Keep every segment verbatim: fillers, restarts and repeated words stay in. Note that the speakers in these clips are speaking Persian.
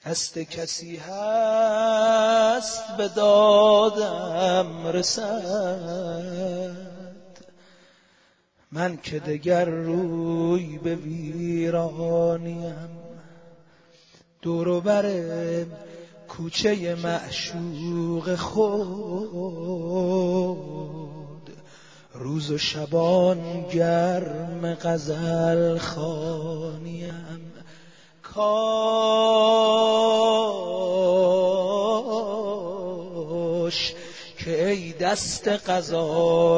دست کسی هست به دادم رسد، من که دگر روی به ویرانیم. دور و بر کوچه معشوق خود، روز و شبان گرم غزل خوانیم. کاش که ای دست قضا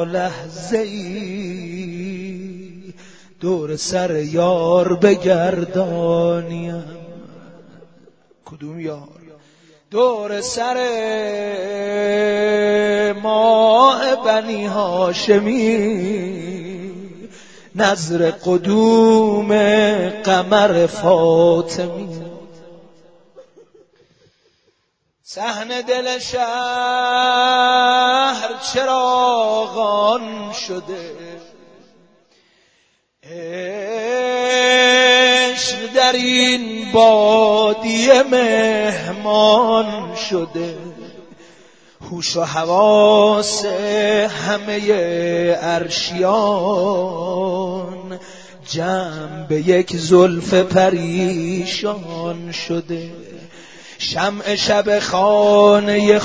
لحظه‌ای دور سر یار بگردانیم. کدوم یار؟ دور سر ماه بنی هاشمی، نظر قدوم قمر فاطمی. صحن دل شهر چراغان شده، عشق در این بادیه مهمان شده. هوش و حواس همه عرشیان جمع به یک زلف پریشان شده. شمع شب خانه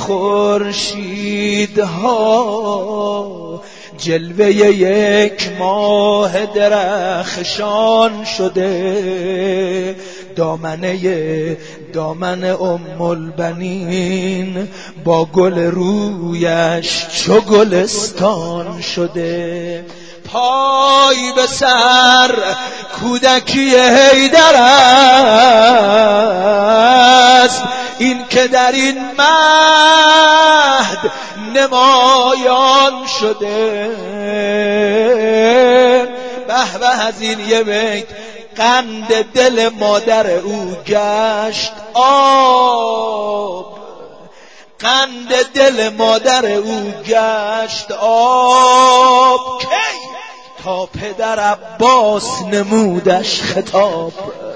خورشیدها جلوه یک ماه درخشان شده. دامنه دامن ام البنین با گل رویش چو گلستان شده. پای به سر کودکی حیدر است، این که در این مهد نمایان شده. به به از این یه بیت، قند دل مادر او گشت آب، قند دل مادر او گشت آب. کی تا پدر عباس نمودش خطاب،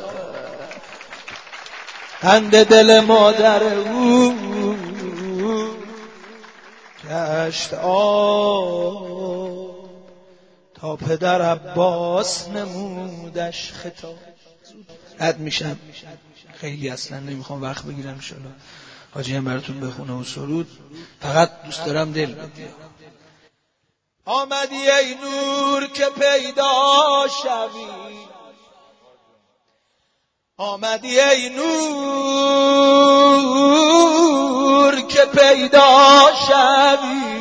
قند دل مادر او گشت آب، تا پدر عباس نمودش خطاب. رد میشم، خیلی اصلا نمیخوام وقت بگیرم. انشالله حاجی هم براتون بخونه و سرود. فقط دوست دارم دل بدی. آمدی ای نور که پیدا شوی، آمدی ای نور که پیدا شوی.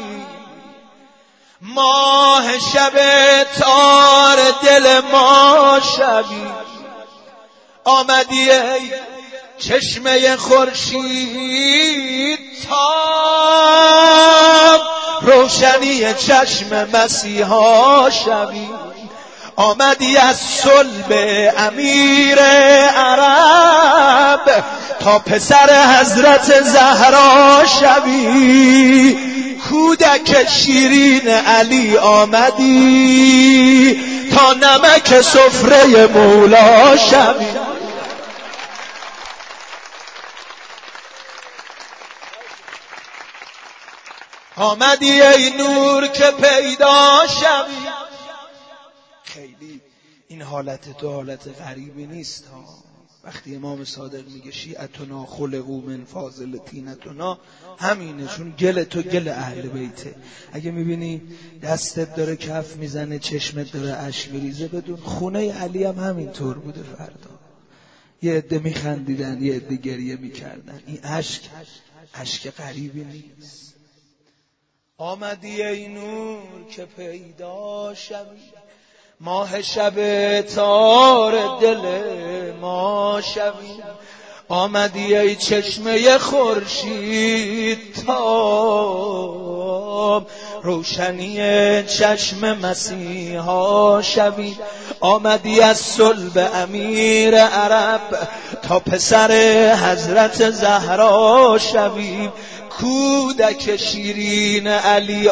ماه شب تار دل ما شوی. آمدی ای چشمه خورشید تاب، روشنی چشم مسیحا شوی. آمدی از صلب امیر عرب، تا پسر حضرت زهرا شوی. کودک شیرین علی آمدی، تا نمک سفره مولا شوی. آمدی ای نور که پیدا شوی. خیلی این حالت تو حالت غریبی نیست ها. وقتی امام صادق میگه شیعتنا خلقو من فاضل طینتنا، همینه، چون گل تو گل اهل بیته. اگه میبینی دستت داره کف میزنه، چشمت داره اشک میریزه، بدون خونه علی هم همینطور بوده. فردا یه عده میخندیدن، یه عده گریه میکردن. این اشک اشک غریبی نیست. آمدی ای نور که پیدا شوی، ماه شب تار دل ما شوی. آمدی ای چشمه خورشید تاب، روشنی چشم مسیحا شوی. آمدی از صلب امیر عرب، تا پسر حضرت زهرا شوی. کودک شیرین علی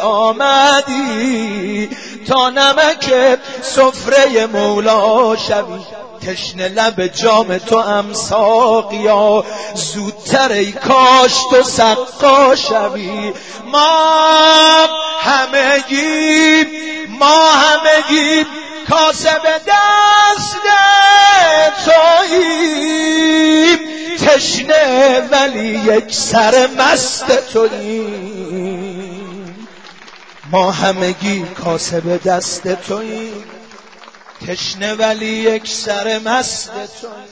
آمدی، تا نمک سفره مولا شوی. تشنه لب جام تو ام ساقیا، زودتر ای کاش تو سقا شوی. ما همگی ما همگی کاسب دست توییم، تشنه ولی یک سر مست توییم. ما همگی کاسب دست توییم، تشنه ولی یک سر مست توییم.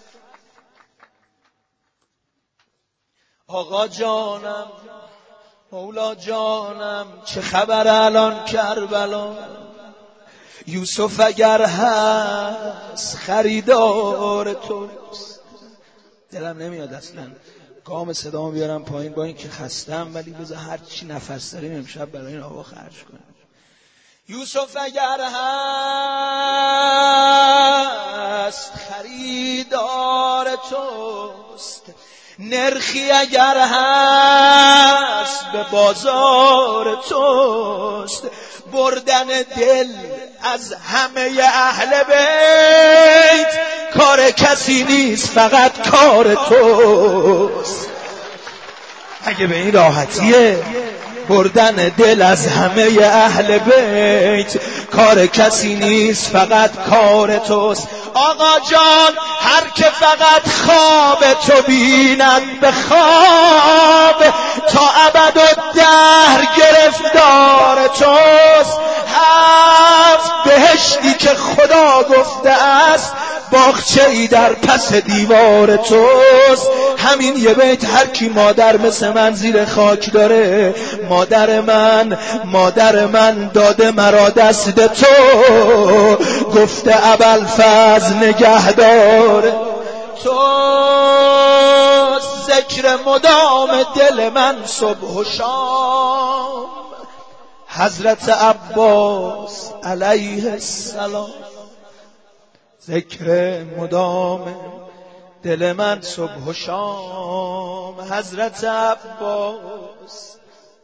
آقا جانم مولا جانم چه خبر الان کربلا؟ یوسف اگر هست خریدار توست. دلم نمیاد اصلا گام صدامو بیارم پایین با این که خستم، ولی بذار هر چی نفس داریم امشب برای این آقا خرج کنیم. یوسف اگر هست خریدار توست، نرخی اگر هست به بازار توست. بردن دل از همه اهل بیت کار کسی نیست، فقط کار توست. اگه به این راحتیه بردن دل از همه اهل بیت کار کسی نیست، فقط کار توست. آقا جان هر که فقط خواب تو بیند به خواب، تا ابد و دهر گرفتار توست. هفت بهشتی که خدا گفته است باغچه ای در پس دیوار توست. همین یه بیت هر کی مادر مثل من زیر خاک داره، مادر من مادر من داده مرا دست تو، گفته ابوالفضل نگهدار تو. ذکر مدام دل من صبح و شام، حضرت عباس علیه السلام. ذکر مدام دل من صبح و شام، حضرت عباس.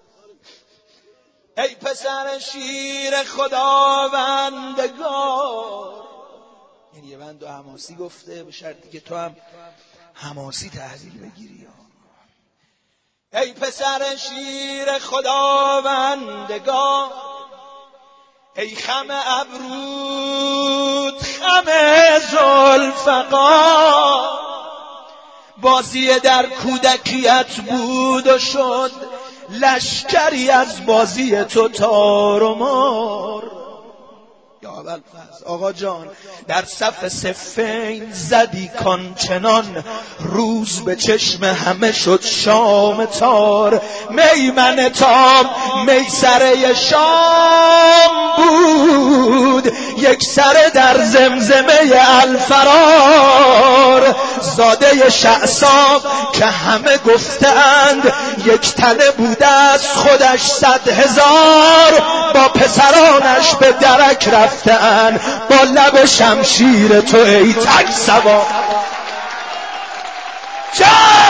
ای پسر شیر خداوندگار، این یه بند و حماسی گفته، به شرطی که تو هم حماسی تحویل بگیری. ای پسر شیر خداوندگار، ای خم ابرود خم ذوالفقار. بازی در کودکیت بود و شد لشکری از بازی تو تار و مار. یا ابوالفضل آقا جان در صف صفین زدی کانچنان، روز به چشم همه شد شام تار. میمن تام میسره شام بود، یک سره در زمزمه الفرار. زاده شعصا که همه گفتند یک تنه بوده است خودش صد هزار، با پسرانش به درک رفتن با لب شمشیر تو ای تک سوار. جا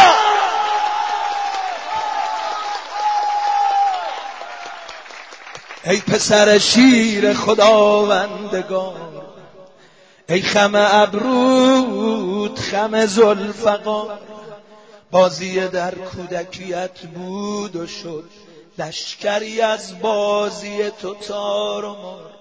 ای پسر شیر خداوندگار، ای خم ابرود خم ذوالفقار. بازی در کودکیت بود و شد لشکری از بازی تو تار و مار.